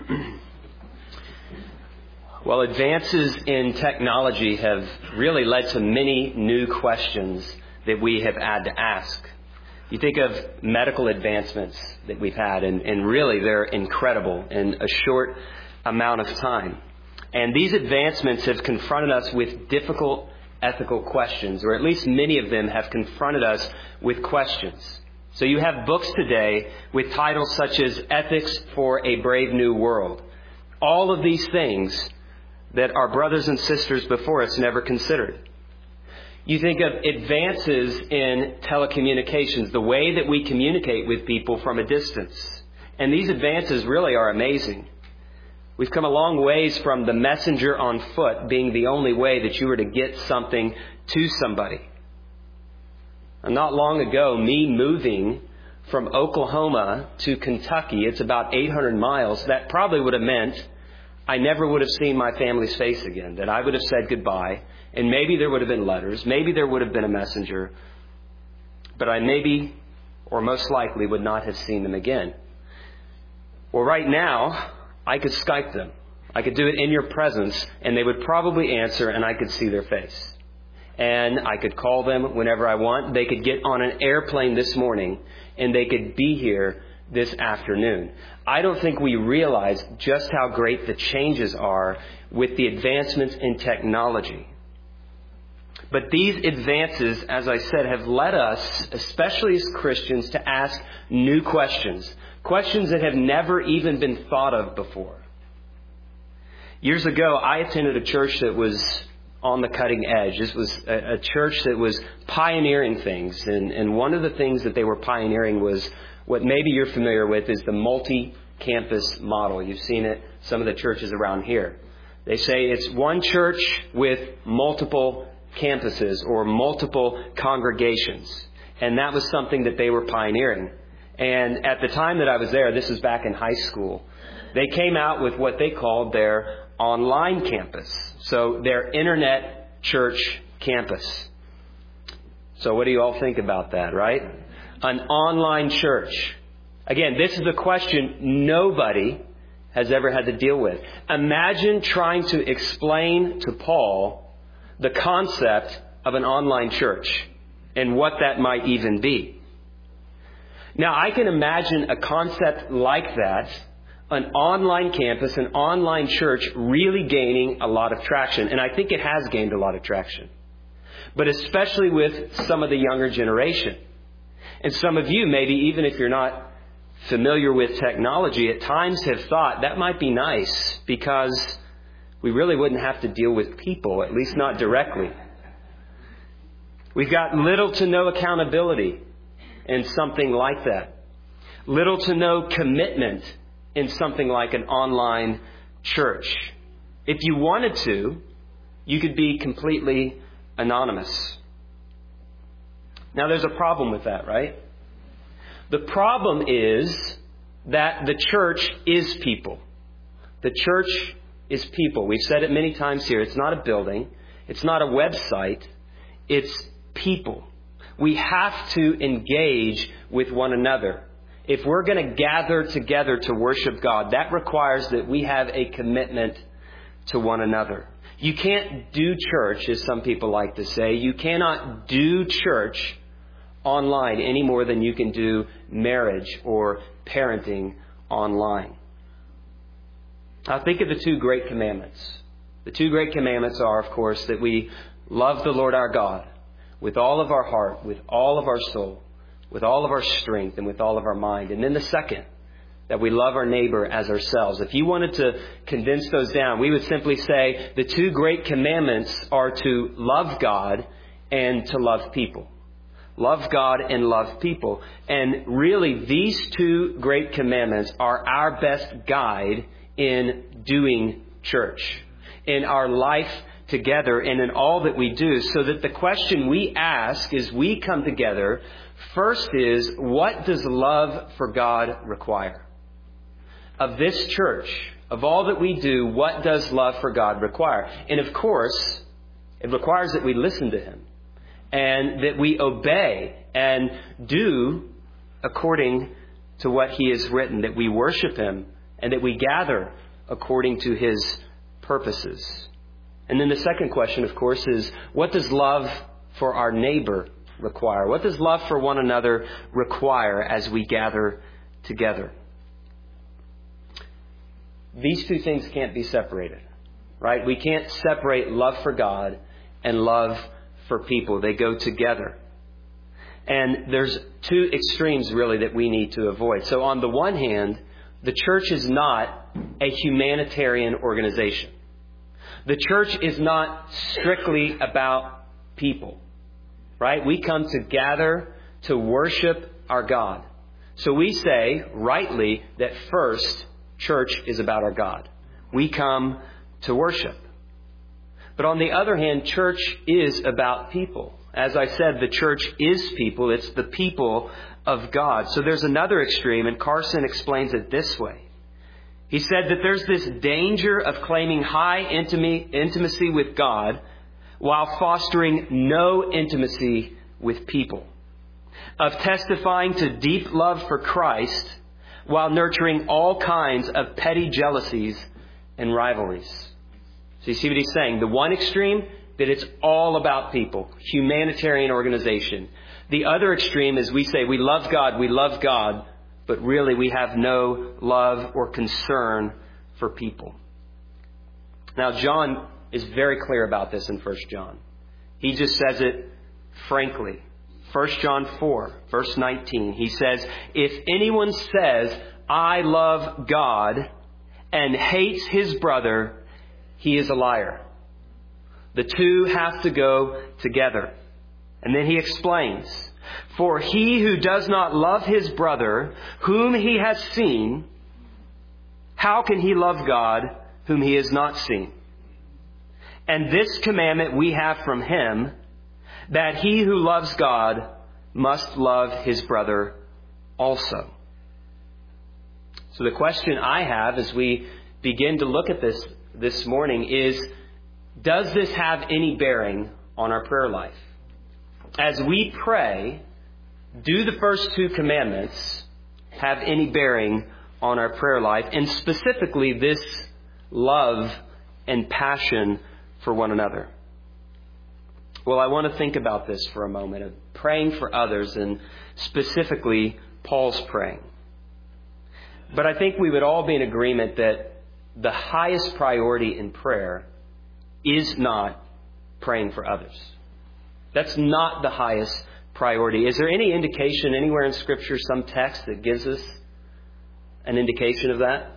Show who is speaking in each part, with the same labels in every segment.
Speaker 1: Well, advances in technology have really led to many new questions that we have had to ask. You think of medical advancements that we've had, and really they're incredible in a short amount of time. And these advancements have confronted us with difficult ethical questions, or at least many of them have confronted us with questions. So you have books today with titles such as Ethics for a Brave New World. All of these things that our brothers and sisters before us never considered. You think of advances in telecommunications, the way that we communicate with people from a distance. And these advances really are amazing. We've come a long ways from the messenger on foot being the only way that you were to get something to somebody. And not long ago, me moving from Oklahoma to Kentucky, it's about 800 miles, that probably would have meant I never would have seen my family's face again, that I would have said goodbye, and maybe there would have been letters, maybe there would have been a messenger, but I maybe, or most likely, would not have seen them again. Well, right now, I could Skype them. I could do it in your presence, and they would probably answer, and I could see their face. And I could call them whenever I want. They could get on an airplane this morning, and they could be here this afternoon. I don't think we realize just how great the changes are with the advancements in technology. But these advances, as I said, have led us, especially as Christians, to ask new questions. Questions that have never even been thought of before. Years ago, I attended a church that was on the cutting edge. This was a church that was pioneering things. And one of the things that they were pioneering was what maybe you're familiar with is the multi-campus model. You've seen it, some of the churches around here. They say it's one church with multiple campuses or multiple congregations. And that was something that they were pioneering. And at the time that I was there, this was back in high school, they came out with what they called their online campus. So their internet church campus. So what do you all think about that, right? An online church. Again, this is a question nobody has ever had to deal with. Imagine trying to explain to Paul the concept of an online church and what that might even be. Now, I can imagine a concept like that, an online campus, an online church really gaining a lot of traction. And I think it has gained a lot of traction. But especially with some of the younger generation. And some of you, maybe even if you're not familiar with technology, at times have thought that might be nice because we really wouldn't have to deal with people, at least not directly. We've got little to no accountability in something like that. Little to no commitment in something like an online church. If you wanted to, you could be completely anonymous. Now, there's a problem with that, right? The problem is that the church is people. The church is people. We've said it many times here. It's not a building. It's not a website. It's people. We have to engage with one another. If we're going to gather together to worship God, that requires that we have a commitment to one another. You can't do church, as some people like to say. You cannot do church online any more than you can do marriage or parenting online. Now think of the two great commandments. The two great commandments are, of course, that we love the Lord our God with all of our heart, with all of our soul, with all of our strength, and with all of our mind. And then the second, that we love our neighbor as ourselves. If you wanted to condense those down, we would simply say the two great commandments are to love God and to love people. Love God and love people. And really, these two great commandments are our best guide in doing church, in our life together, and in all that we do. So that the question we ask as we come together first is, what does love for God require? Of this church, of all that we do, what does love for God require? And of course, it requires that we listen to Him. And that we obey and do according to what He has written, that we worship Him and that we gather according to His purposes. And then the second question, of course, is what does love for our neighbor require? What does love for one another require as we gather together? These two things can't be separated, right? We can't separate love for God and love for people. They go together. And there's two extremes, really, that we need to avoid. So on the one hand, the church is not a humanitarian organization. The church is not strictly about people, right? We come to gather to worship our God. So we say, rightly, that first, church is about our God. We come to worship. But on the other hand, church is about people. As I said, the church is people. It's the people of God. So there's another extreme, and Carson explains it this way. He said that there's this danger of claiming high intimacy with God while fostering no intimacy with people. Of testifying to deep love for Christ while nurturing all kinds of petty jealousies and rivalries. So you see what he's saying? The one extreme, that it's all about people, humanitarian organization. The other extreme is we say we love God, but really we have no love or concern for people. Now, John is very clear about this in 1 John. He just says it frankly. 1 John 4, verse 19, he says, if anyone says, I love God and hates his brother, he is a liar. The two have to go together. And then he explains, for he who does not love his brother, whom he has seen, how can he love God, whom he has not seen? And this commandment we have from him, that he who loves God must love his brother also. So the question I have as we begin to look at this morning is, does this have any bearing on our prayer life? As we pray, do the first two commandments have any bearing on our prayer life? And specifically this love and passion for one another. Well, I want to think about this for a moment, of praying for others, and specifically Paul's praying. But I think we would all be in agreement that the highest priority in prayer is not praying for others. That's not the highest priority. Is there any indication anywhere in Scripture, some text that gives us an indication of that?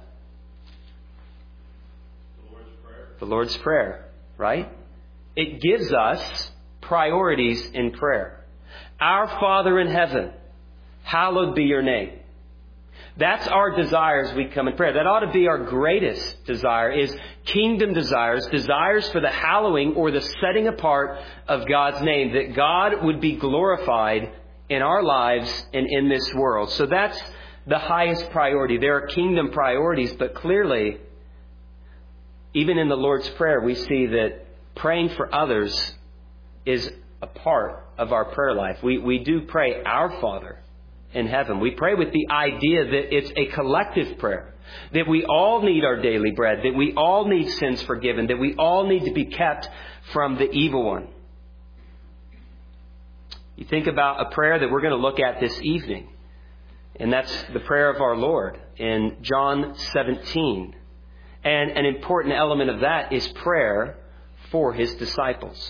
Speaker 2: The Lord's Prayer.
Speaker 1: The Lord's Prayer, right? It gives us priorities in prayer. Our Father in heaven, hallowed be your name. That's our desire as we come in prayer. That ought to be our greatest desire, is kingdom desires for the hallowing or the setting apart of God's name, that God would be glorified in our lives and in this world. So that's the highest priority. There are kingdom priorities, but clearly, even in the Lord's Prayer, we see that praying for others is a part of our prayer life. We do pray, Our Father in heaven. We pray with the idea that it's a collective prayer, that we all need our daily bread, that we all need sins forgiven, that we all need to be kept from the evil one. You think about a prayer that we're going to look at this evening, and that's the prayer of our Lord in John 17. And an important element of that is prayer for his disciples.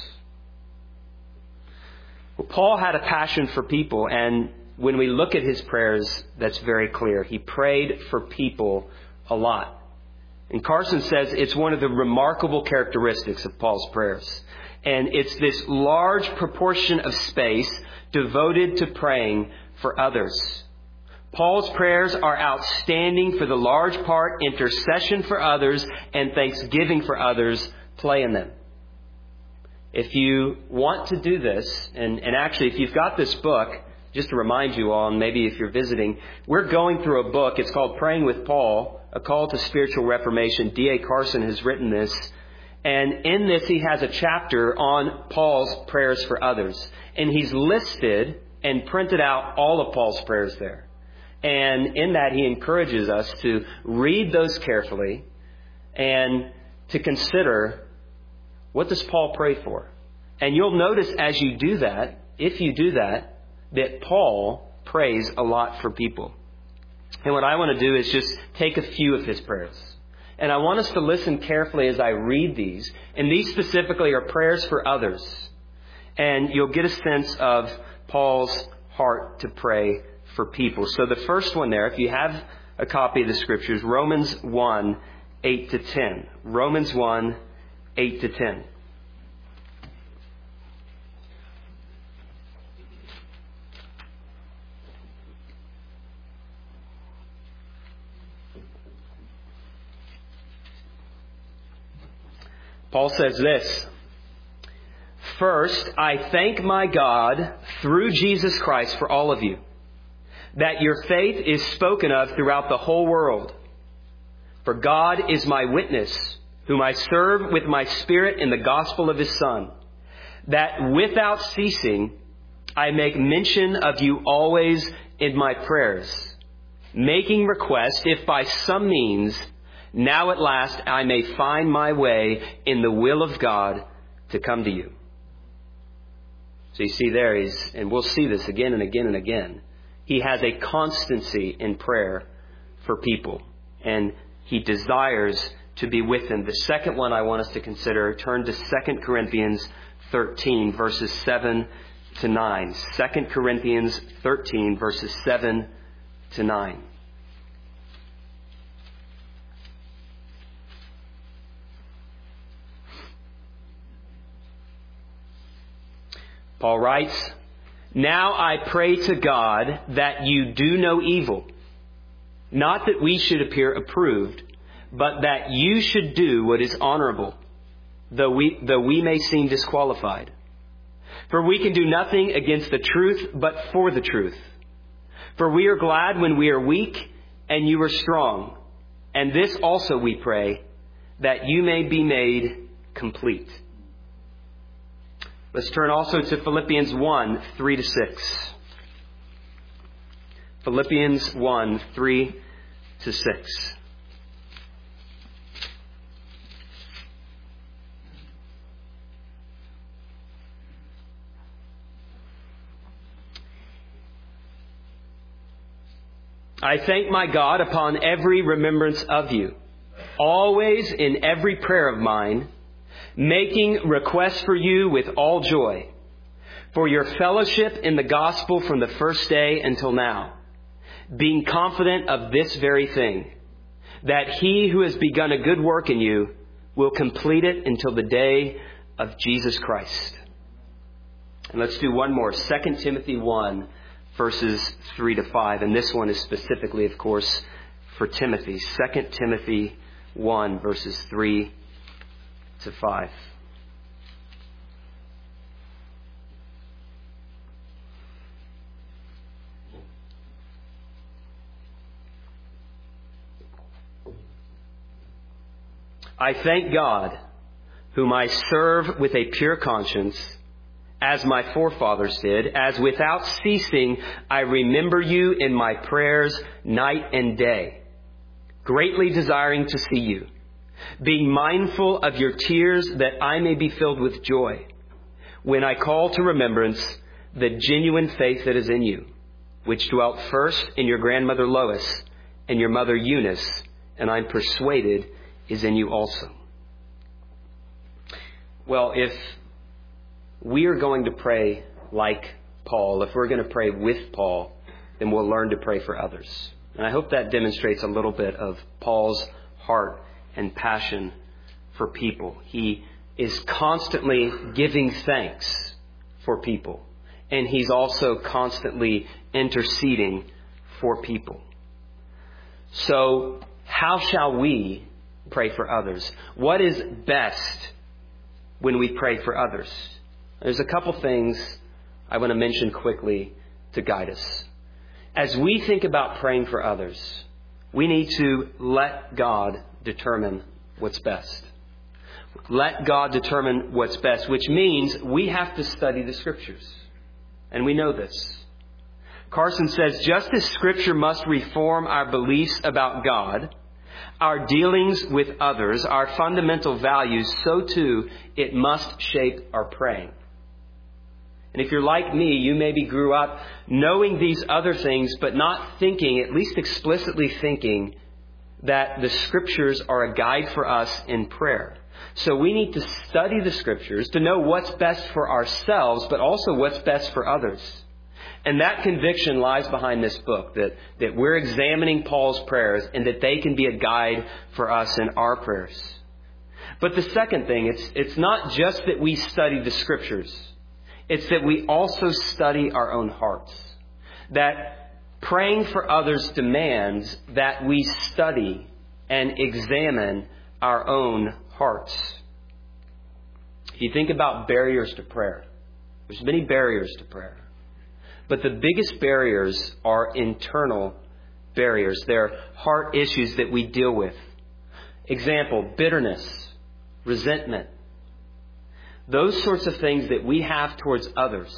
Speaker 1: Well, Paul had a passion for people, and when we look at his prayers, that's very clear. He prayed for people a lot. And Carson says it's one of the remarkable characteristics of Paul's prayers. And it's this large proportion of space devoted to praying for others. Paul's prayers are outstanding for the large part intercession for others and thanksgiving for others play in them. If you want to do this, and actually if you've got this book, just to remind you all, and maybe if you're visiting, we're going through a book. It's called Praying with Paul, A Call to Spiritual Reformation. D.A. Carson has written this. And in this, he has a chapter on Paul's prayers for others. And he's listed and printed out all of Paul's prayers there. And in that, he encourages us to read those carefully and to consider, what does Paul pray for? And you'll notice as you do that, if you do that, that Paul prays a lot for people. And what I want to do is just take a few of his prayers. And I want us to listen carefully as I read these. And these specifically are prayers for others. And you'll get a sense of Paul's heart to pray for people. So the first one there, if you have a copy of the Scriptures, Romans 1, 8 to 10. Romans 1, 8 to 10. Paul says this, "First, I thank my God through Jesus Christ for all of you, that your faith is spoken of throughout the whole world. For God is my witness, whom I serve with my spirit in the gospel of His Son, that without ceasing I make mention of you always in my prayers, making request if by some means now at last I may find my way in the will of God to come to you." So you see there, and we'll see this again and again and again, he has a constancy in prayer for people, and he desires to be with them. The second one I want us to consider, turn to 2 Corinthians 13, verses 7 to 9. 2 Corinthians 13, verses 7 to 9. Paul writes, "Now I pray to God that you do no evil, not that we should appear approved, but that you should do what is honorable, though we may seem disqualified. For we can do nothing against the truth, but for the truth. For we are glad when we are weak and you are strong. And this also we pray, that you may be made complete." Let's turn also to Philippians 1, 3 to 6. Philippians 1, 3 to 6. "I thank my God upon every remembrance of you, always in every prayer of mine, making request for you with all joy, for your fellowship in the gospel from the first day until now, being confident of this very thing, that he who has begun a good work in you will complete it until the day of Jesus Christ." And let's do one more. 2 Timothy 1, verses 3 to 5. And this one is specifically, of course, for Timothy. 2 Timothy 1, verses 3 to 5. "I thank God, whom I serve with a pure conscience, as my forefathers did, as without ceasing I remember you in my prayers night and day, greatly desiring to see you, being mindful of your tears, that I may be filled with joy, when I call to remembrance the genuine faith that is in you, which dwelt first in your grandmother Lois and your mother Eunice, and I'm persuaded is in you also." Well, if we are going to pray like Paul, if we're going to pray with Paul, then we'll learn to pray for others. And I hope that demonstrates a little bit of Paul's heart and passion for people. He is constantly giving thanks for people. And he's also constantly interceding for people. So how shall we pray for others? What is best when we pray for others? There's a couple things I want to mention quickly to guide us. As we think about praying for others, we need to let God determine what's best. Let God determine what's best, which means we have to study the Scriptures. And we know this. Carson says, just as Scripture must reform our beliefs about God, our dealings with others, our fundamental values, so too it must shape our praying. And if you're like me, you maybe grew up knowing these other things, but not thinking, at least explicitly thinking, that the Scriptures are a guide for us in prayer. So we need to study the Scriptures to know what's best for ourselves, but also what's best for others. And that conviction lies behind this book, that we're examining Paul's prayers and that they can be a guide for us in our prayers. But the second thing, it's not just that we study the Scriptures. It's that we also study our own hearts. That praying for others demands that we study and examine our own hearts. If you think about barriers to prayer, there's many barriers to prayer. But the biggest barriers are internal barriers. They're heart issues that we deal with. Example, bitterness, resentment. Those sorts of things that we have towards others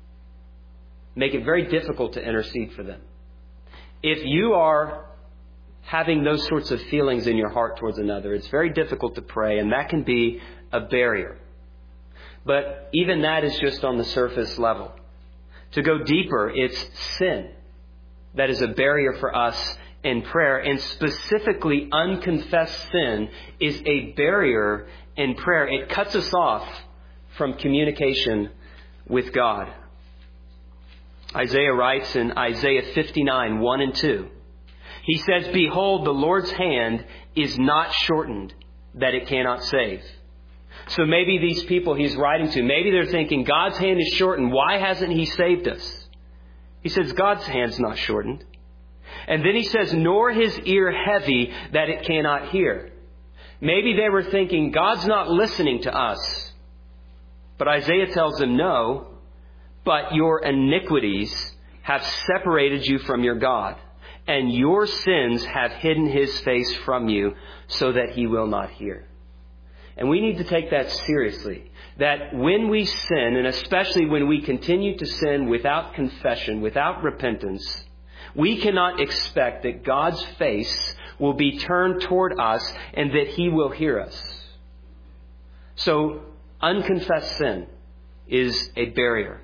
Speaker 1: make it very difficult to intercede for them. If you are having those sorts of feelings in your heart towards another, it's very difficult to pray, and that can be a barrier. But even that is just on the surface level. To go deeper, it's sin that is a barrier for us in prayer. And specifically, unconfessed sin is a barrier in prayer. It cuts us off from communication with God. Isaiah writes in Isaiah 59, 1 and 2. He says, "Behold, the Lord's hand is not shortened, that it cannot save." So maybe these people he's writing to, maybe they're thinking, God's hand is shortened. Why hasn't He saved us? He says, God's hand's not shortened. And then He says, nor His ear heavy that it cannot hear. Maybe they were thinking, God's not listening to us. But Isaiah tells them, no, but your iniquities have separated you from your God, and your sins have hidden His face from you so that He will not hear. And we need to take that seriously. That when we sin, and especially when we continue to sin without confession, without repentance, we cannot expect that God's face will be turned toward us and that He will hear us. So, unconfessed sin is a barrier.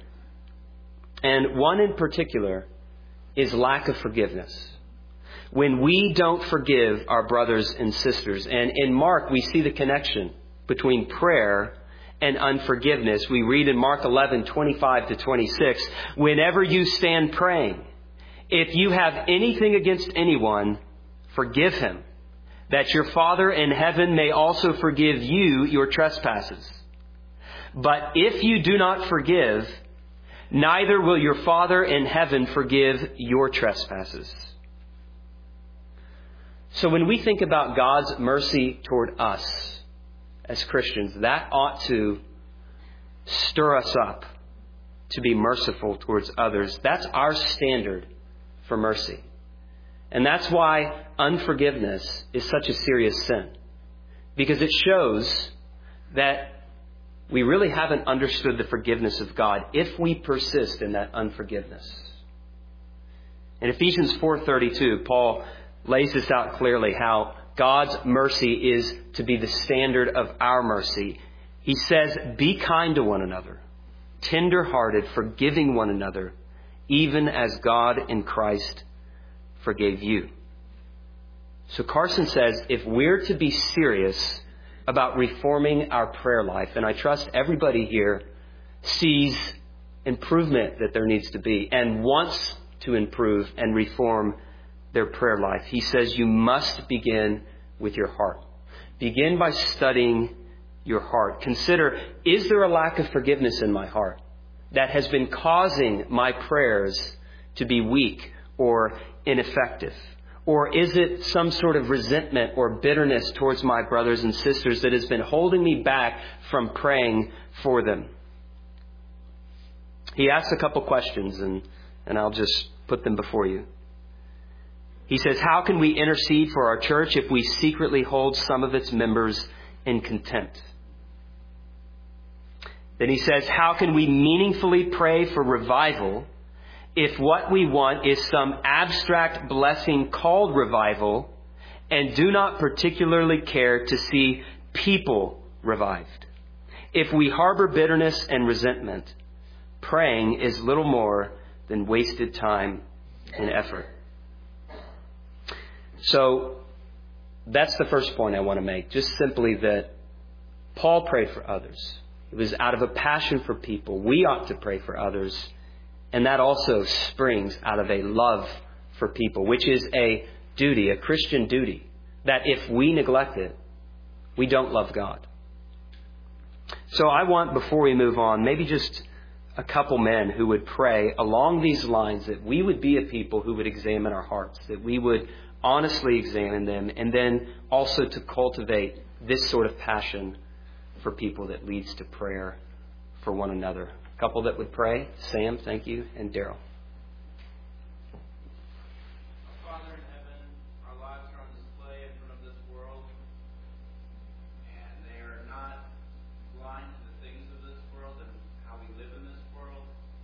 Speaker 1: And one in particular is lack of forgiveness. When we don't forgive our brothers and sisters. And in Mark, we see the connection between prayer and unforgiveness. We read in Mark 11, 25 to 26, whenever you stand praying, if you have anything against anyone, forgive him, that your Father in heaven may also forgive you your trespasses. But if you do not forgive, neither will your Father in heaven forgive your trespasses. So when we think about God's mercy toward us as Christians, that ought to stir us up to be merciful towards others. That's our standard for mercy. And that's why unforgiveness is such a serious sin. Because it shows that we really haven't understood the forgiveness of God if we persist in that unforgiveness. In Ephesians 4:32, Paul lays this out clearly, how God's mercy is to be the standard of our mercy. He says, be kind to one another, tender-hearted, forgiving one another, even as God in Christ forgave you. So Carson says, if we're to be serious about reforming our prayer life, and I trust everybody here sees improvement that there needs to be and wants to improve and reform their prayer life. He says you must begin with your heart. Begin by studying your heart. Consider, is there a lack of forgiveness in my heart that has been causing my prayers to be weak or ineffective? Or is it some sort of resentment or bitterness towards my brothers and sisters that has been holding me back from praying for them? He asks a couple questions, and I'll just put them before you. He says, how can we intercede for our church if we secretly hold some of its members in contempt? Then he says, how can we meaningfully pray for revival if what we want is some abstract blessing called revival and do not particularly care to see people revived. If we harbor bitterness and resentment, praying is little more than wasted time and effort. So that's the first point I want to make. Just simply that Paul prayed for others. It was out of a passion for people. We ought to pray for others. And that also springs out of a love for people, which is a duty, a Christian duty, that if we neglect it, we don't love God. So I want, before we move on, maybe just a couple men who would pray along these lines, that we would be a people who would examine our hearts, that we would honestly examine them, and then also to cultivate this sort of passion for people that leads to prayer for one another. A couple that would pray. Sam, thank you, and Daryl.
Speaker 2: Father in heaven, our lives are on display in front of this world, and they are not blind to the things of this world and how we live in this world.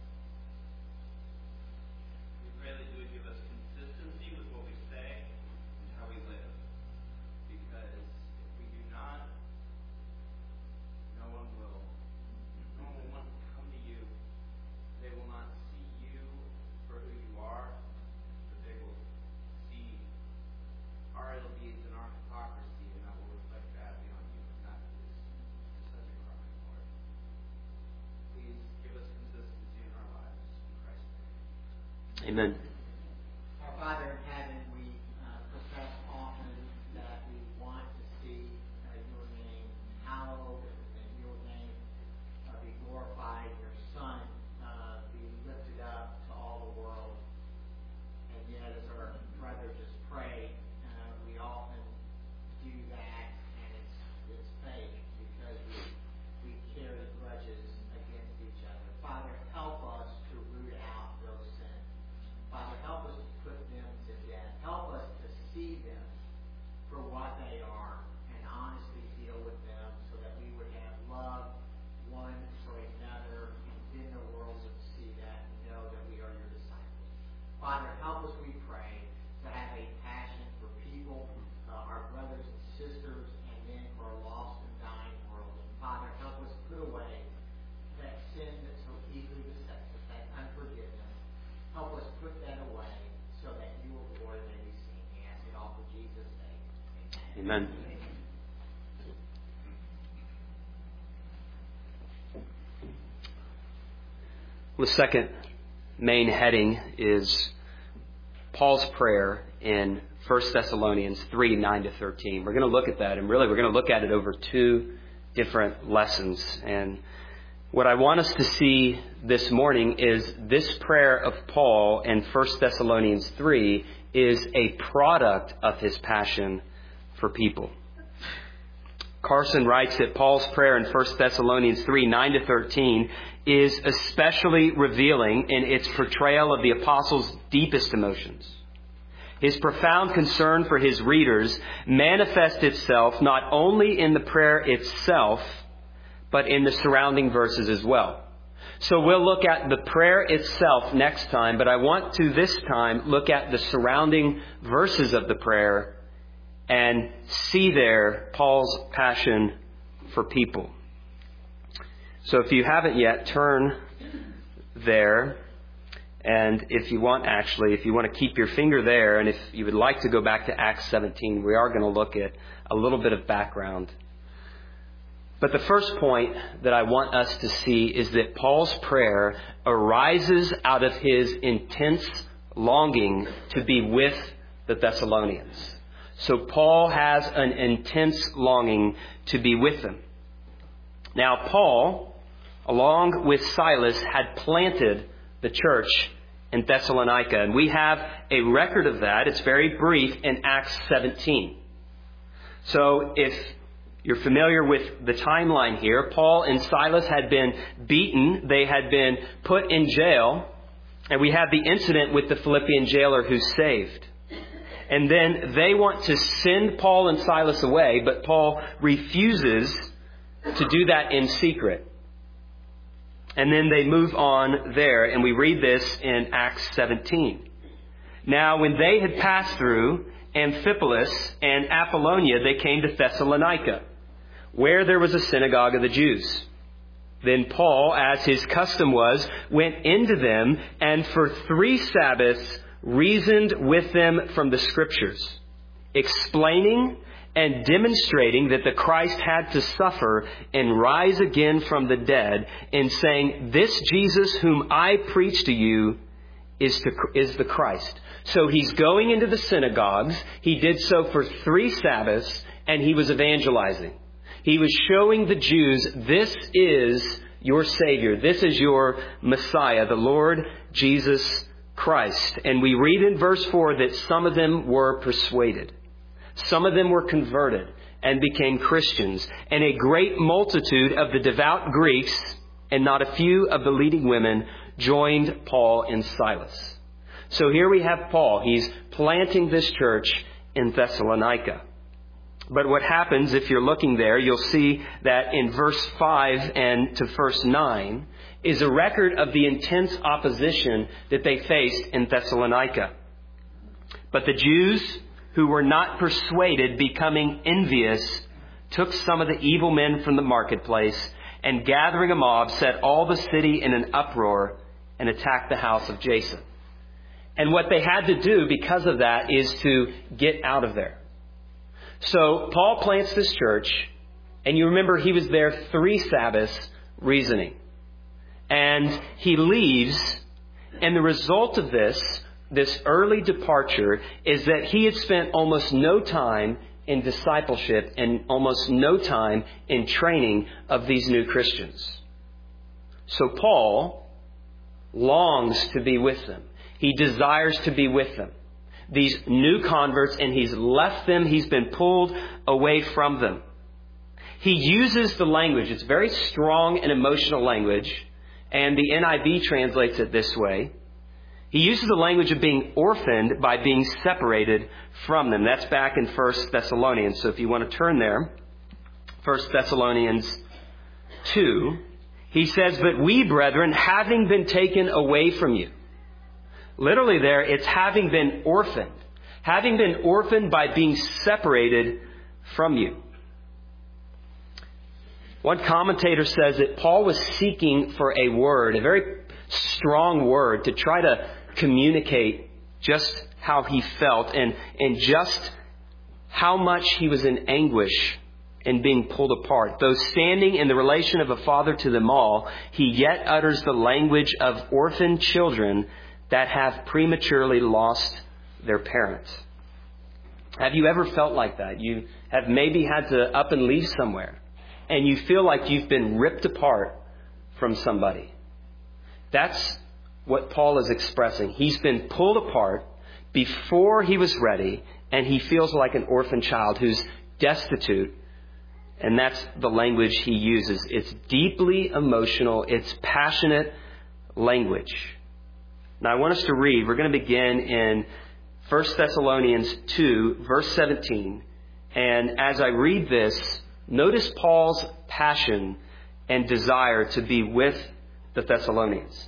Speaker 2: We pray that you would give us consistency with what we say and how we live, because if we do not, no one will want to come to you. They will not see you for who you are, but they will see our ill deeds and our hypocrisy, and that will reflect badly on you. And that is such a crime, Lord. Please give us consistency in our lives. In Christ's name.
Speaker 1: Amen.
Speaker 3: Our Father in heaven, we profess often that we want to see your name hallowed and your name be glorified, your Son be lifted up to all the world. And yet, as our brother just prayed, we often do that, and it's fake because we carry grudges against each other. Father, help us to root out those sins. Father, help us to put them to death. Help us to see them for what they are and honestly deal with them so that we would have love one for another, and then the world would see that and know that we are your disciples. Father, help us, we pray, to have a passion for people, our brothers and sisters, and then for a lost and dying world. And Father, help us put away that sin that so easily besets us, that unforgiveness. Help us put that away so that your glory may be seen. We ask it all for Jesus' sake. Amen.
Speaker 1: Amen. The second main heading is Paul's prayer in 1 Thessalonians 3, 9-13. We're going to look at that, and really we're going to look at it over two different lessons. And what I want us to see this morning is this prayer of Paul in 1 Thessalonians 3 is a product of his passion for people. Carson writes that Paul's prayer in 1 Thessalonians 3, 9-13 is especially revealing in its portrayal of the apostle's deepest emotions. His profound concern for his readers manifests itself not only in the prayer itself, but in the surrounding verses as well. So we'll look at the prayer itself next time, but I want to this time look at the surrounding verses of the prayer and see there Paul's passion for people. So if you haven't yet, turn there. And if you want to keep your finger there, and if you would like to go back to Acts 17, we are going to look at a little bit of background. But the first point that I want us to see is that Paul's prayer arises out of his intense longing to be with the Thessalonians. So Paul has an intense longing to be with them. Now, Paul, along with Silas, had planted the church in Thessalonica. And we have a record of that. It's very brief in Acts 17. So if you're familiar with the timeline here, Paul and Silas had been beaten. They had been put in jail. And we have the incident with the Philippian jailer who's saved. And then they want to send Paul and Silas away, but Paul refuses to do that in secret. And then they move on there, and we read this in Acts 17. Now, when they had passed through Amphipolis and Apollonia, they came to Thessalonica, where there was a synagogue of the Jews. Then Paul, as his custom was, went into them and for 3 Sabbaths reasoned with them from the Scriptures, explaining and demonstrating that the Christ had to suffer and rise again from the dead, and saying, this Jesus whom I preach to you is the Christ. So he's going into the synagogues. He did so for 3 Sabbaths, and he was evangelizing. He was showing the Jews, this is your Savior. This is your Messiah, the Lord Jesus Christ. And we read in verse 4 that some of them were persuaded. Some of them were converted and became Christians. And a great multitude of the devout Greeks and not a few of the leading women joined Paul and Silas. So here we have Paul. He's planting this church in Thessalonica. But what happens, if you're looking there, you'll see that in verse 5 and to verse 9 is a record of the intense opposition that they faced in Thessalonica. But the Jews who were not persuaded, becoming envious, took some of the evil men from the marketplace, and gathering a mob, set all the city in an uproar and attacked the house of Jason. And what they had to do because of that is to get out of there. So Paul plants this church, and you remember he was there 3 Sabbaths reasoning. And he leaves, and the result of this early departure, is that he had spent almost no time in discipleship and almost no time in training of these new Christians. So Paul longs to be with them. He desires to be with them. These new converts, and he's left them. He's been pulled away from them. He uses the language. It's very strong and emotional language. And the NIV translates it this way. He uses the language of being orphaned by being separated from them. That's back in 1 Thessalonians. So if you want to turn there, 1 Thessalonians 2, he says, but we, brethren, having been taken away from you. Literally there, it's having been orphaned. Having been orphaned by being separated from you. One commentator says that Paul was seeking for a word, a very strong word, to try to communicate just how he felt and just how much he was in anguish and being pulled apart. Though standing in the relation of a father to them all, he yet utters the language of orphaned children that have prematurely lost their parents. Have you ever felt like that? You have maybe had to up and leave somewhere, and you feel like you've been ripped apart from somebody. That's what Paul is expressing. He's been pulled apart before he was ready, and he feels like an orphan child who's destitute. And that's the language he uses. It's deeply emotional. It's passionate language. Now I want us to read. We're going to begin in 1 Thessalonians 2, verse 17. And as I read this, notice Paul's passion and desire to be with the Thessalonians.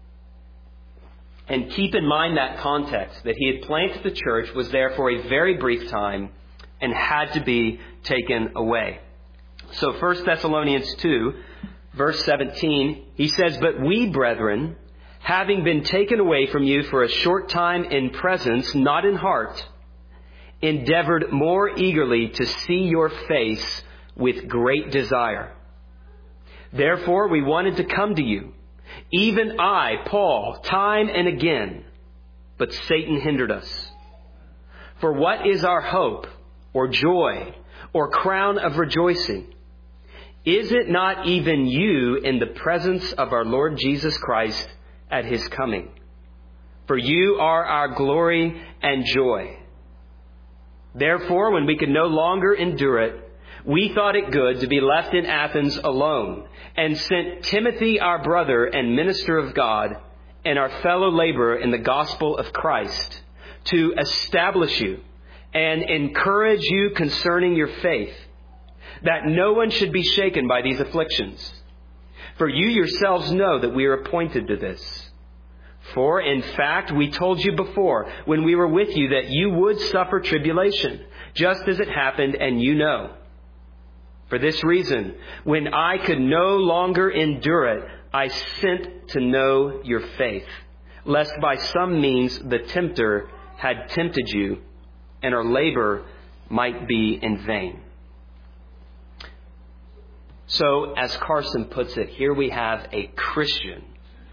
Speaker 1: And keep in mind that context, that he had planted the church, was there for a very brief time, and had to be taken away. So 1 Thessalonians 2, verse 17, he says, but we, brethren, having been taken away from you for a short time in presence, not in heart, endeavored more eagerly to see your face with great desire. Therefore, we wanted to come to you, even I, Paul, time and again, but Satan hindered us. For what is our hope, or joy, or crown of rejoicing? Is it not even you in the presence of our Lord Jesus Christ at his coming? For you are our glory and joy. Therefore, when we could no longer endure it, we thought it good to be left in Athens alone, and sent Timothy, our brother and minister of God, and our fellow laborer in the gospel of Christ, to establish you and encourage you concerning your faith, that no one should be shaken by these afflictions. For you yourselves know that we are appointed to this. For, in fact, we told you before, when we were with you, that you would suffer tribulation, just as it happened, and you know. For this reason, when I could no longer endure it, I sent to know your faith, lest by some means the tempter had tempted you, and our labor might be in vain. So, as Carson puts it, here we have a Christian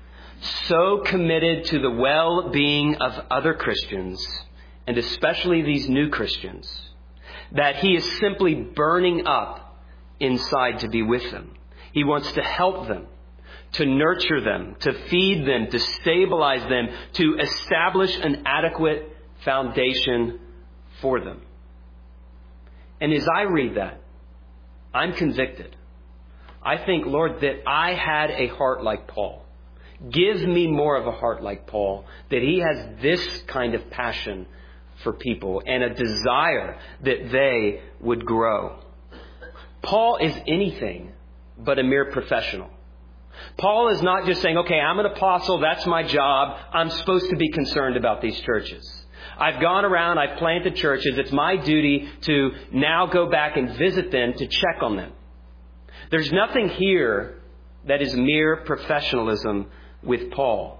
Speaker 1: so committed to the well-being of other Christians, and especially these new Christians, that he is simply burning up inside to be with them. He wants to help them, to nurture them, to feed them, to stabilize them, to establish an adequate foundation for them. And as I read that, I'm convicted. I think, Lord, that I had a heart like Paul. Give me more of a heart like Paul, that he has this kind of passion for people and a desire that they would grow. Paul is anything but a mere professional. Paul is not just saying, okay, I'm an apostle, that's my job, I'm supposed to be concerned about these churches. I've gone around, I've planted churches, it's my duty to now go back and visit them to check on them. There's nothing here that is mere professionalism with Paul.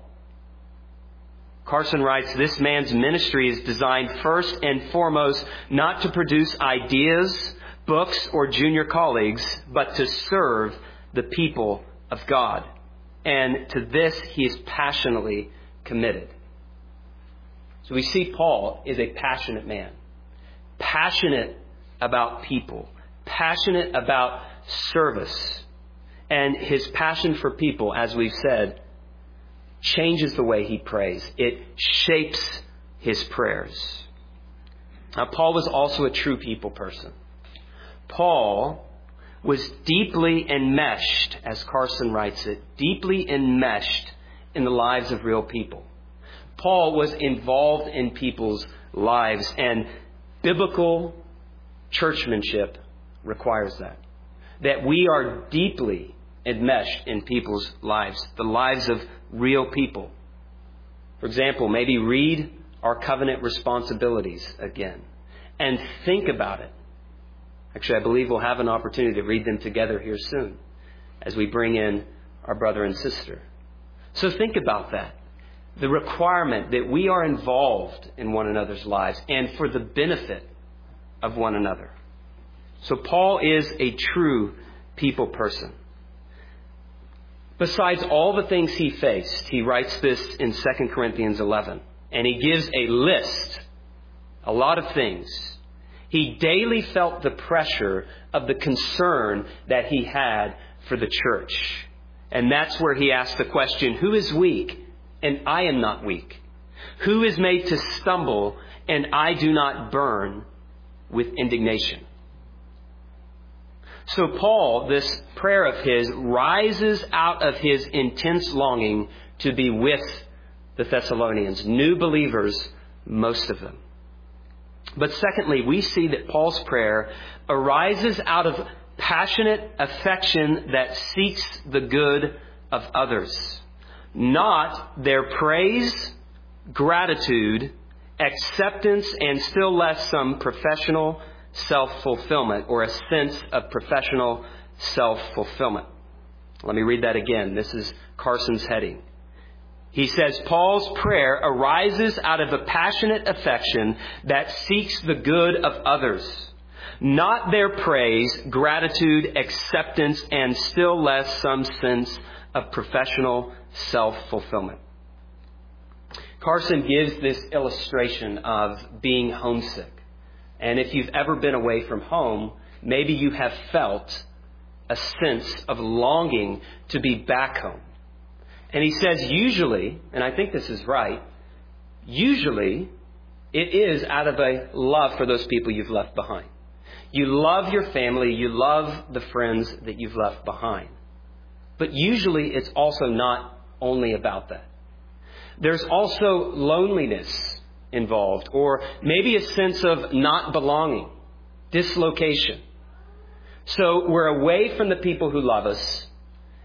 Speaker 1: Carson writes, this man's ministry is designed first and foremost not to produce ideas, books, or junior colleagues, but to serve the people of God. And to this he is passionately committed. So we see Paul is a passionate man. Passionate about people. Passionate about service. And his passion for people, as we've said, changes the way he prays. It shapes his prayers. Now, Paul was also a true people person. Paul was deeply enmeshed, as Carson writes it, deeply enmeshed in the lives of real people. Paul was involved in people's lives, and biblical churchmanship requires that. That we are deeply enmeshed in people's lives, the lives of real people. For example, maybe read our covenant responsibilities again and think about it. Actually, I believe we'll have an opportunity to read them together here soon as we bring in our brother and sister. So think about that. The requirement that we are involved in one another's lives and for the benefit of one another. So Paul is a true people person. Besides all the things he faced, he writes this in 2 Corinthians 11. And he gives a list, a lot of things. He daily felt the pressure of the concern that he had for the church. And that's where he asked the question, who is weak and I am not weak? Who is made to stumble and I do not burn with indignation? So Paul, this prayer of his, rises out of his intense longing to be with the Thessalonians, new believers, most of them. But secondly, we see that Paul's prayer arises out of passionate affection that seeks the good of others, not their praise, gratitude, acceptance, and still less some professional self-fulfillment or a sense of professional self-fulfillment. Let me read that again. This is Carson's heading. He says, Paul's prayer arises out of a passionate affection that seeks the good of others, not their praise, gratitude, acceptance, and still less some sense of professional self-fulfillment. Carson gives this illustration of being homesick. And if you've ever been away from home, maybe you have felt a sense of longing to be back home. And he says usually, and I think this is right, usually it is out of a love for those people you've left behind. You love your family, you love the friends that you've left behind. But usually it's also not only about that. There's also loneliness involved, or maybe a sense of not belonging, dislocation. So we're away from the people who love us,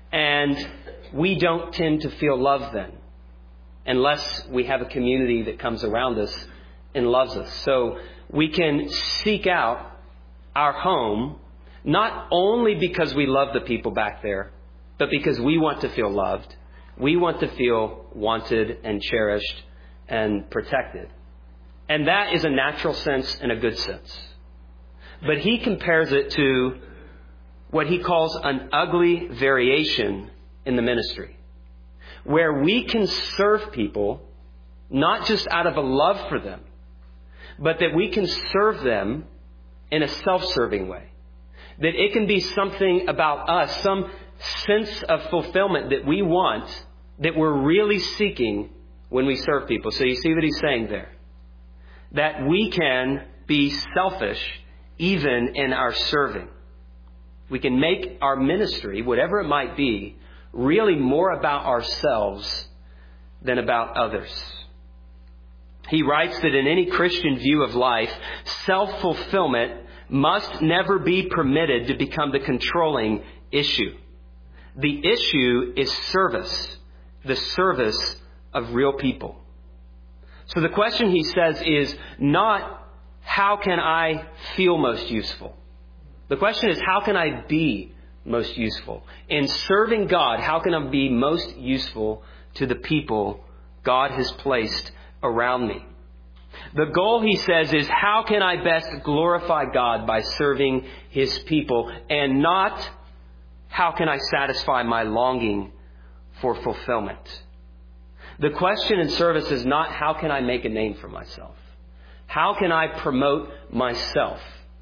Speaker 1: And we don't tend to feel love then, unless we have a community that comes around us and loves us. So we can seek out our home, not only because we love the people back there, but because we want to feel loved. We want to feel wanted and cherished and protected. And that is a natural sense and a good sense. But he compares it to what he calls an ugly variation in the ministry, where we can serve people not just out of a love for them, but that we can serve them in a self-serving way. That it can be something about us, some sense of fulfillment that we want, that we're really seeking when we serve people. So you see what he's saying there? That we can be selfish even in our serving. We can make our ministry, whatever it might be, really more about ourselves than about others. He writes that in any Christian view of life, self-fulfillment must never be permitted to become the controlling issue. The issue is service, the service of real people. So the question, he says, is not how can I feel most useful? The question is, how can I be most useful? In serving God, how can I be most useful to the people God has placed around me? The goal, he says, is how can I best glorify God by serving His people, and not how can I satisfy my longing for fulfillment. The question in service is not how can I make a name for myself? How can I promote myself?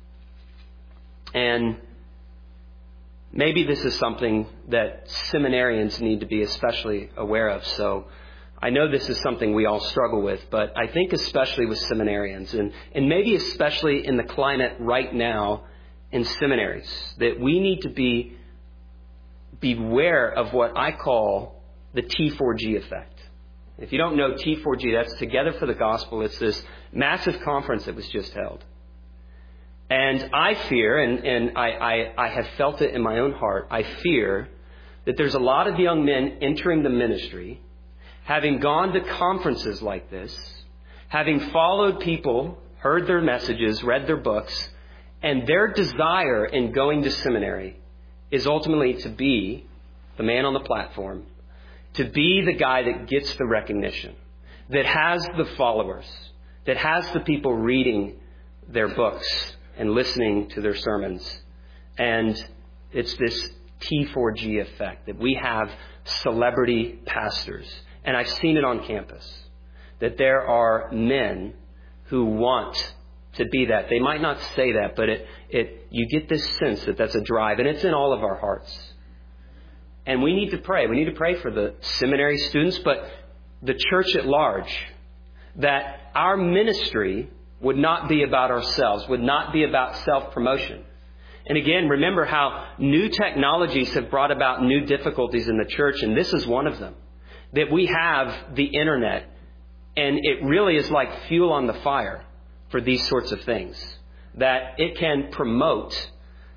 Speaker 1: And maybe this is something that seminarians need to be especially aware of. So I know this is something we all struggle with, but I think especially with seminarians, and maybe especially in the climate right now in seminaries, that we need to beware of what I call the T4G effect. If you don't know T4G, that's Together for the Gospel. It's this massive conference that was just held. And I fear, and I have felt it in my own heart, I fear that there's a lot of young men entering the ministry, having gone to conferences like this, having followed people, heard their messages, read their books, and their desire in going to seminary is ultimately to be the man on the platform, to be the guy that gets the recognition, that has the followers, that has the people reading their books and listening to their sermons. And it's this T4G effect, that we have celebrity pastors. And I've seen it on campus, that there are men who want to be that. They might not say that, but you get this sense that that's a drive, and it's in all of our hearts. And we need to pray. We need to pray for the seminary students, but the church at large, that our ministry would not be about ourselves, would not be about self-promotion. And again, remember how new technologies have brought about new difficulties in the church, and this is one of them. That we have the internet, and it really is like fuel on the fire for these sorts of things. That it can promote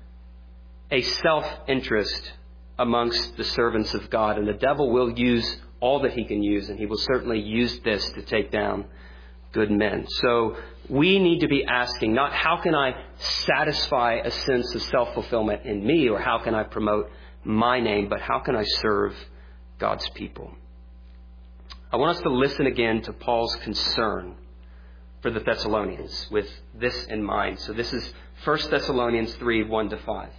Speaker 1: a self-interest amongst the servants of God, and the devil will use all that he can use, and he will certainly use this to take down good men. So we need to be asking, not how can I satisfy a sense of self-fulfillment in me, or how can I promote my name, but how can I serve God's people? I want us to listen again to Paul's concern for the Thessalonians with this in mind. So this is 1 Thessalonians 3, 1-5.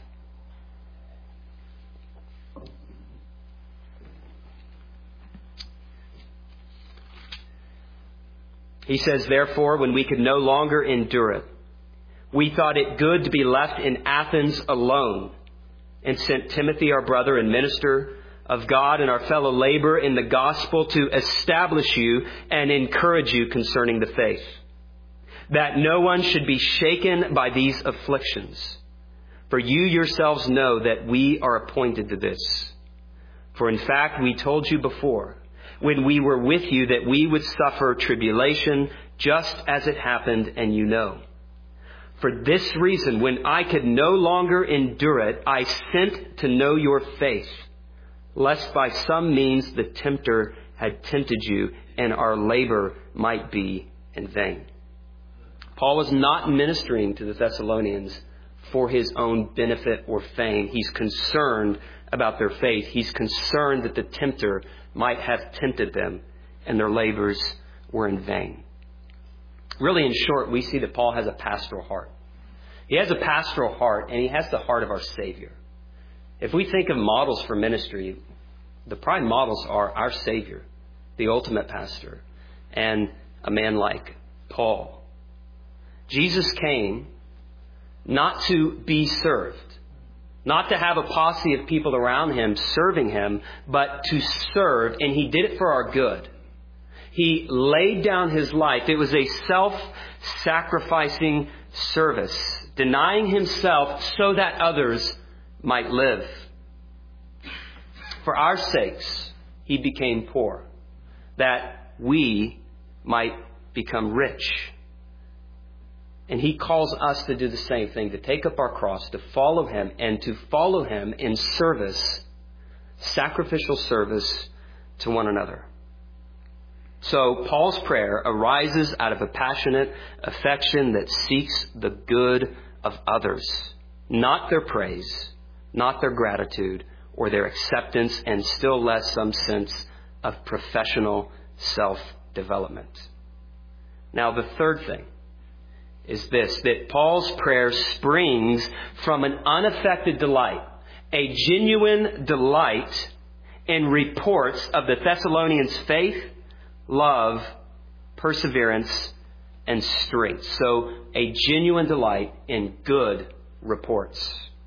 Speaker 1: He says, "Therefore, when we could no longer endure it, we thought it good to be left in Athens alone, and sent Timothy, our brother and minister of God and our fellow laborer in the gospel, to establish you and encourage you concerning the faith, that no one should be shaken by these afflictions. For you yourselves know that we are appointed to this. For in fact, we told you before, when we were with you, that we would suffer tribulation just as it happened, and you know. For this reason, when I could no longer endure it, I sent to know your faith, lest by some means the tempter had tempted you and our labor might be in vain. Paul was not ministering to the Thessalonians for his own benefit or fame. He's concerned about their faith. He's concerned that the tempter might have tempted them and their labors were in vain. Really, in short, we see that Paul has a pastoral heart. He has a pastoral heart, and he has the heart of our Savior. If we think of models for ministry, the prime models are our Savior, the ultimate pastor, and a man like Paul. Jesus came not to be served, not to have a posse of people around him serving him, but to serve, and he did it for our good. He laid down his life. It was a self-sacrificing service, denying himself so that others might live. For our sakes, he became poor, that we might become rich. And he calls us to do the same thing, to take up our cross, to follow him, and to follow him in service, sacrificial service to one another. So Paul's prayer arises out of a passionate affection that seeks the good of others, not their praise, not their gratitude or their acceptance, and still less some sense of professional self-development. Now, the third thing is this, that Paul's prayer springs from an unaffected delight, a genuine delight in reports of the Thessalonians' faith, love, perseverance, and strength. So, a genuine delight in good reports.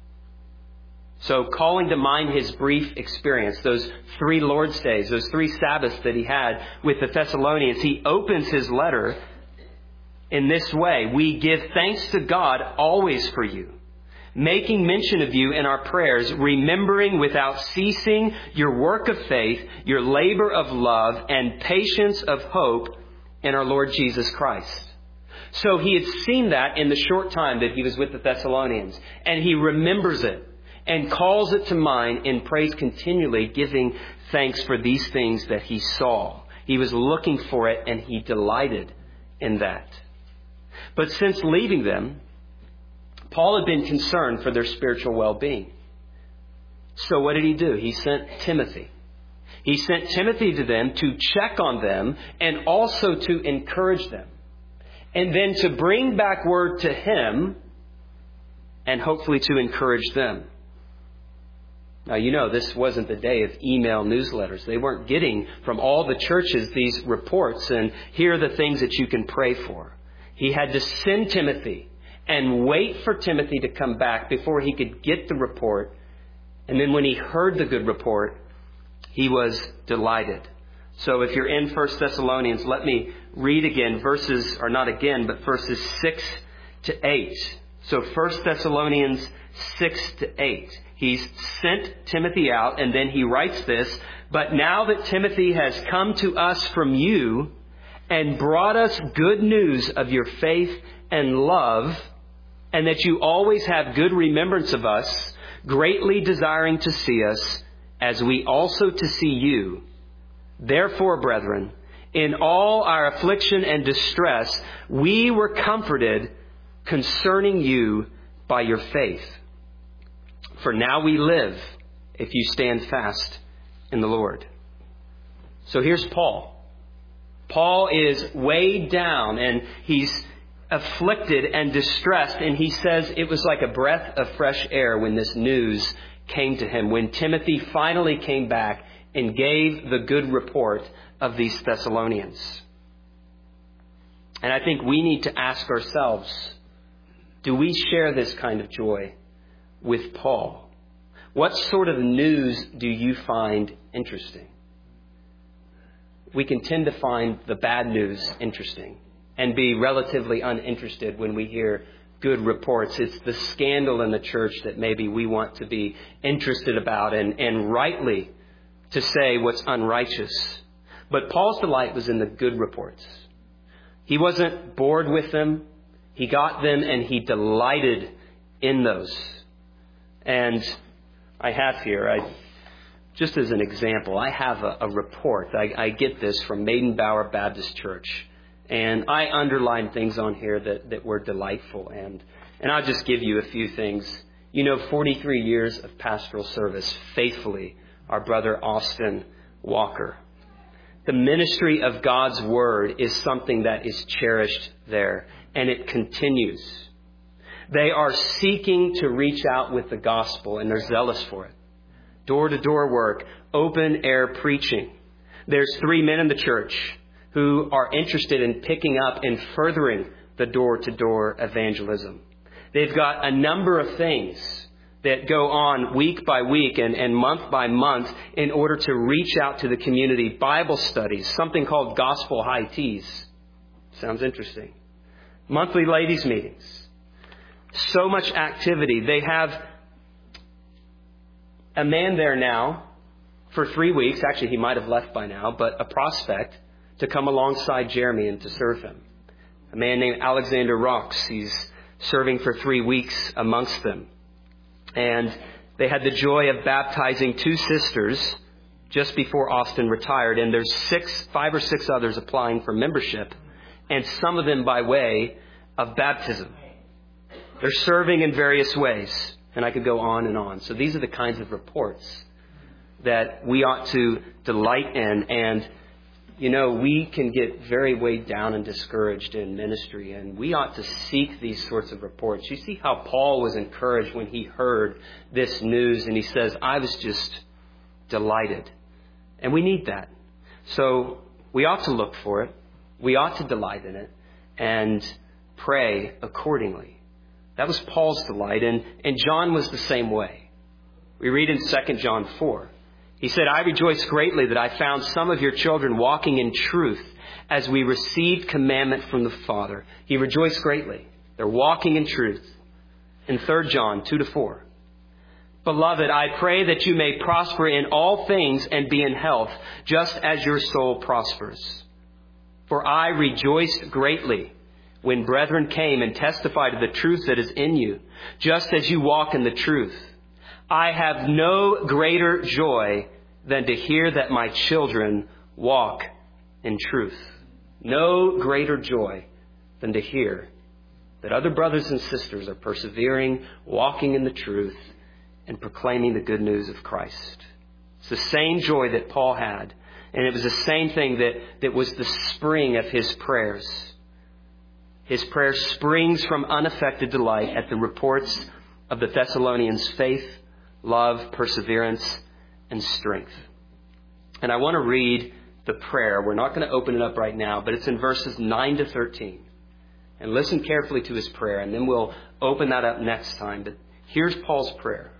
Speaker 1: So, calling to mind his brief experience, those 3 Lord's Days, those 3 Sabbaths that he had with the Thessalonians, he opens his letter in this way: we give thanks to God always for you, making mention of you in our prayers, remembering without ceasing your work of faith, your labor of love, and patience of hope in our Lord Jesus Christ. So he had seen that in the short time that he was with the Thessalonians, and he remembers it and calls it to mind and prays continually, giving thanks for these things that he saw. He was looking for it, and he delighted in that. But since leaving them, Paul had been concerned for their spiritual well-being. So what did he do? He sent Timothy. He sent Timothy to them to check on them and also to encourage them. And then to bring back word to him and hopefully to encourage them. Now, you know, this wasn't the day of email newsletters. They weren't getting from all the churches these reports and here are the things that you can pray for. He had to send Timothy and wait for Timothy to come back before he could get the report. And then when he heard the good report, he was delighted. So if you're in 1 Thessalonians, let me read again verses 6 to 8. So 1 Thessalonians 6 to 8. He's sent Timothy out, and then he writes this: but now that Timothy has come to us from you and brought us good news of your faith and love, and that you always have good remembrance of us, greatly desiring to see us, as we also to see you. Therefore, brethren, in all our affliction and distress, we were comforted concerning you by your faith. For now we live if you stand fast in the Lord. So here's Paul. Paul is weighed down and he's afflicted and distressed. And he says it was like a breath of fresh air when this news came to him, when Timothy finally came back and gave the good report of these Thessalonians. And I think we need to ask ourselves, do we share this kind of joy with Paul? What sort of news do you find interesting? We can tend to find the bad news interesting and be relatively uninterested when we hear good reports. It's the scandal in the church that maybe we want to be interested about and rightly to say what's unrighteous. But Paul's delight was in the good reports. He wasn't bored with them. He got them and he delighted in those. And I have here, Just as an example, I have a report. I get this from Maidenbower Baptist Church. And I underline things on here that were delightful. And I'll just give you a few things. 43 years of pastoral service faithfully, our brother Austin Walker. The ministry of God's Word is something that is cherished there, and it continues. They are seeking to reach out with the gospel, and they're zealous for it. Door-to-door work, open-air preaching. There's 3 men in the church who are interested in picking up and furthering the door-to-door evangelism. They've got a number of things that go on week by week and month by month in order to reach out to the community. Bible studies, something called Gospel High Teas. Sounds interesting. Monthly ladies' meetings. So much activity. They have a man there now for 3 weeks. Actually, he might have left by now, but a prospect to come alongside Jeremy and to serve him. A man named Alexander Rocks. He's serving for 3 weeks amongst them. And they had the joy of baptizing 2 sisters just before Austin retired. And there's 5 or 6 others applying for membership, and some of them by way of baptism. They're serving in various ways. And I could go on and on. So these are the kinds of reports that we ought to delight in. And we can get very weighed down and discouraged in ministry, and we ought to seek these sorts of reports. You see how Paul was encouraged when he heard this news, and he says, I was just delighted. And we need that. So we ought to look for it. We ought to delight in it and pray accordingly. That was Paul's delight, and John was the same way. We read in 2 John 4. He said, I rejoice greatly that I found some of your children walking in truth as we received commandment from the Father. He rejoiced greatly. They're walking in truth. In 3 John 2-4. Beloved, I pray that you may prosper in all things and be in health, just as your soul prospers. For I rejoiced greatly when brethren came and testified to the truth that is in you, just as you walk in the truth. I have no greater joy than to hear that my children walk in truth. No greater joy than to hear that other brothers and sisters are persevering, walking in the truth, and proclaiming the good news of Christ. It's the same joy that Paul had, and it was the same thing that was the spring of his prayers. His prayer springs from unaffected delight at the reports of the Thessalonians' faith, love, perseverance, and strength. And I want to read the prayer. We're not going to open it up right now, but it's in verses 9-13. And listen carefully to his prayer, and then we'll open that up next time. But here's Paul's prayer.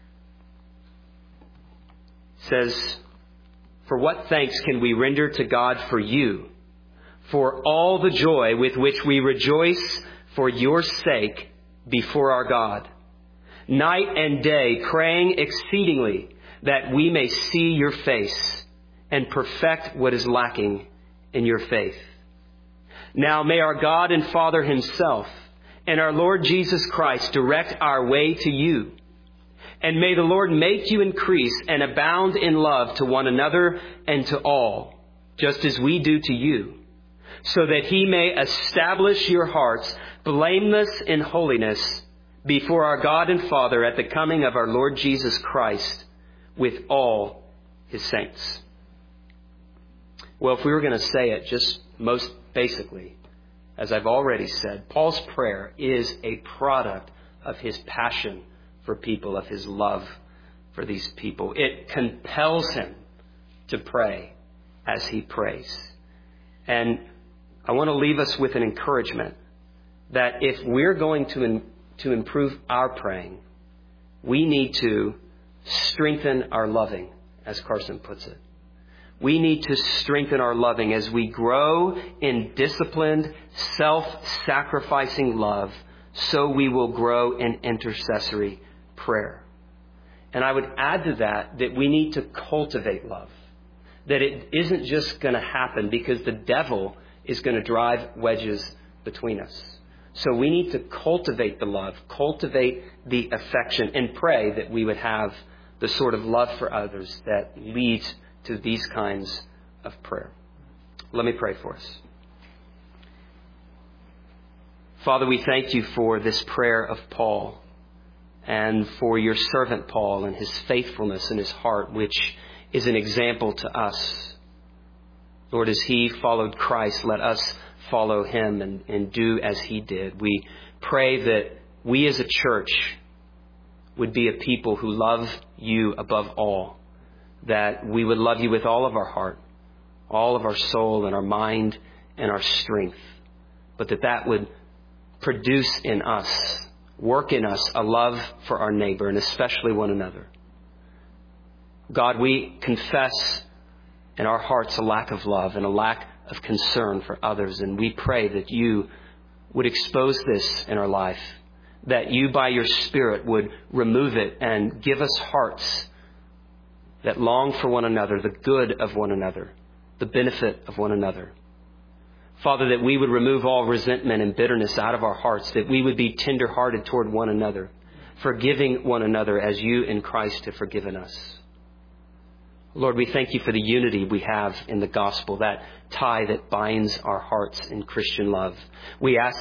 Speaker 1: It says, for what thanks can we render to God for you, for all the joy with which we rejoice for your sake before our God, night and day praying exceedingly that we may see your face and perfect what is lacking in your faith. Now may our God and Father himself and our Lord Jesus Christ direct our way to you. And may the Lord make you increase and abound in love to one another and to all, just as we do to you, so that he may establish your hearts blameless in holiness before our God and Father at the coming of our Lord Jesus Christ with all his saints. Well, if we were going to say it just most basically, as I've already said, Paul's prayer is a product of his passion for people, of his love for these people. It compels him to pray as he prays. And I want to leave us with an encouragement that if we're going to improve our praying, we need to strengthen our loving, as Carson puts it. We need to strengthen our loving as we grow in disciplined, self-sacrificing love, so we will grow in intercessory prayer. And I would add to that we need to cultivate love. That it isn't just going to happen because the devil is going to drive wedges between us. So we need to cultivate the love, cultivate the affection, and pray that we would have the sort of love for others that leads to these kinds of prayer. Let me pray for us. Father, we thank you for this prayer of Paul and for your servant Paul and his faithfulness and his heart, which is an example to us. Lord, as he followed Christ, let us follow him and do as he did. We pray that we as a church would be a people who love you above all, that we would love you with all of our heart, all of our soul and our mind and our strength, but that would produce in us, work in us, a love for our neighbor and especially one another. God, we confess in our hearts a lack of love and a lack of concern for others, and we pray that you would expose this in our life, that you by your Spirit would remove it and give us hearts that long for one another, the good of one another, the benefit of one another. Father, that we would remove all resentment and bitterness out of our hearts, that we would be tender-hearted toward one another, forgiving one another as you in Christ have forgiven us. Lord, we thank you for the unity we have in the gospel, that tie that binds our hearts in Christian love. We ask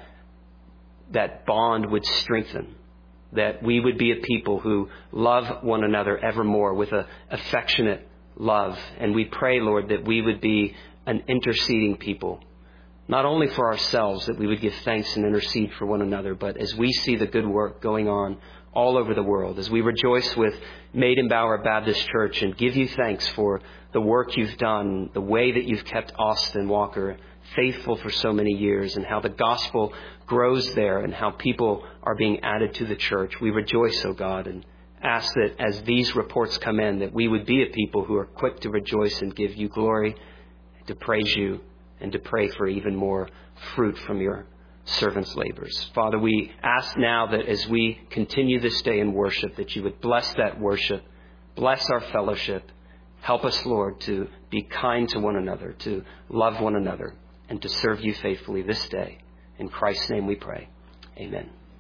Speaker 1: that bond would strengthen, that we would be a people who love one another evermore with an affectionate love. And we pray, Lord, that we would be an interceding people, not only for ourselves, that we would give thanks and intercede for one another, but as we see the good work going on all over the world, as we rejoice with Maidenbower Baptist Church and give you thanks for the work you've done, the way that you've kept Austin Walker faithful for so many years, and how the gospel grows there and how people are being added to the church. We rejoice, O God, and ask that as these reports come in, that we would be a people who are quick to rejoice and give you glory, to praise you, and to pray for even more fruit from your servants' labors. Father, we ask now that as we continue this day in worship, that you would bless that worship, bless our fellowship. Help us, Lord, to be kind to one another, to love one another, and to serve you faithfully this day. In Christ's name we pray. Amen.